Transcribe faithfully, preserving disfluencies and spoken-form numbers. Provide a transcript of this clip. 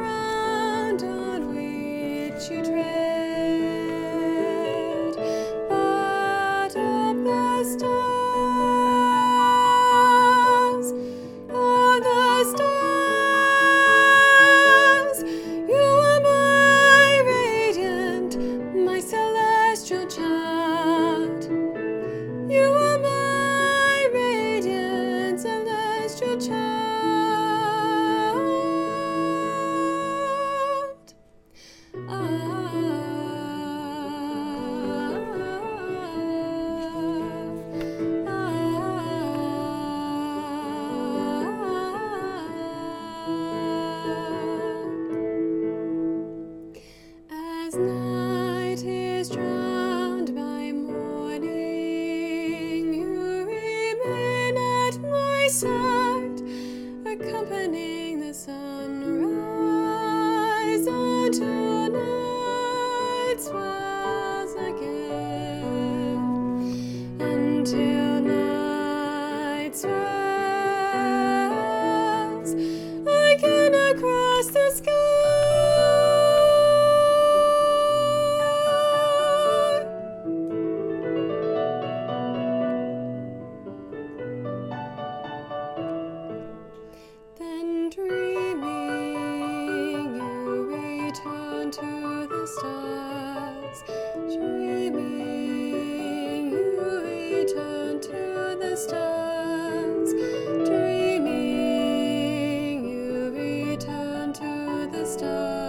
ground on which you tread, but of the stars, of the stars, you are my radiant, my celestial child. You are my radiant, celestial child. As night is drowned by morning, you remain at my side, accompanying the sunrise until night swells again, until night swells again across the sky. Then dreaming you return to the stars, dreaming you return to the stars, dreaming you return to the stars.